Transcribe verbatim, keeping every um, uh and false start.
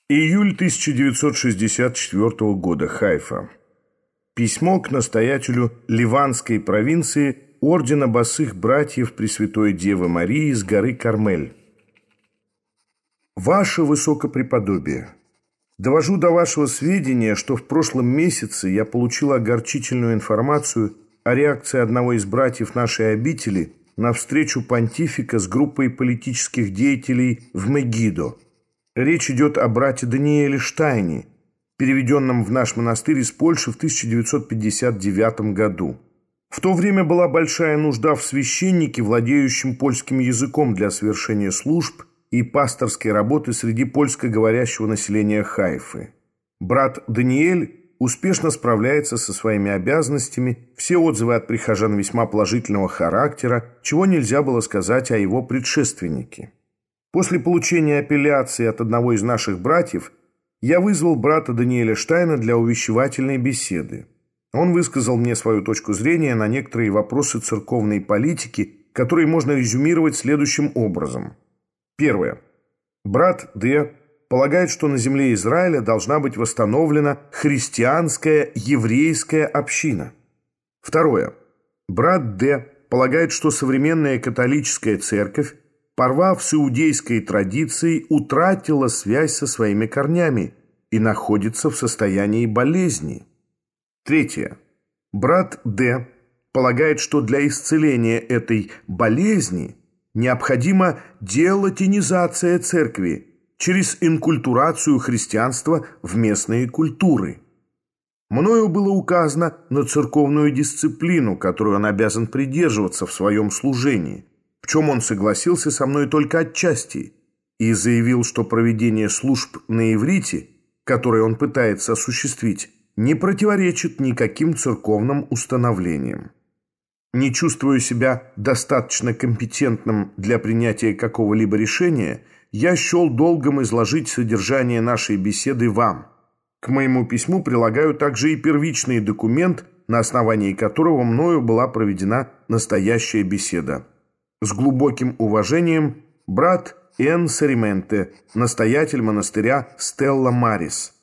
Июль тысяча девятьсот шестьдесят четвёртого года. Хайфа. Письмо к настоятелю Ливанской провинции Ордена Босых Братьев Пресвятой Девы Марии с горы Кармель. Ваше Высокопреподобие, довожу до вашего сведения, что в прошлом месяце я получил огорчительную информацию о реакции одного из братьев нашей обители на встречу понтифика с группой политических деятелей в Мегидо. Речь идет о брате Даниэле Штайне, переведенном в наш монастырь из Польши в тысяча девятьсот пятьдесят девятом году. В то время была большая нужда в священнике, владеющем польским языком для совершения служб и пасторской работы среди польскоговорящего населения Хайфы. Брат Даниэль успешно справляется со своими обязанностями, все отзывы от прихожан весьма положительного характера, чего нельзя было сказать о его предшественнике. После получения апелляции от одного из наших братьев я вызвал брата Даниэля Штайна для увещевательной беседы. Он высказал мне свою точку зрения на некоторые вопросы церковной политики, которые можно резюмировать следующим образом. Первое. Брат Д. полагает, что на земле Израиля должна быть восстановлена христианская еврейская община. Второе. Брат Д. полагает, что современная католическая церковь, порвав с иудейской традицией, утратила связь со своими корнями и находится в состоянии болезни. Третье. Брат Д. полагает, что для исцеления этой болезни необходима делатинизация церкви через инкультурацию христианства в местные культуры. Мною было указано на церковную дисциплину, которую он обязан придерживаться в своем служении, в чем он согласился со мной только отчасти, и заявил, что проведение служб на иврите, которые он пытается осуществить, не противоречит никаким церковным установлениям. Не чувствуя себя достаточно компетентным для принятия какого-либо решения, я счел долгом изложить содержание нашей беседы вам. К моему письму прилагаю также и первичный документ, на основании которого мною была проведена настоящая беседа. С глубоким уважением, брат Н. Сарименте, настоятель монастыря Стелла Марис.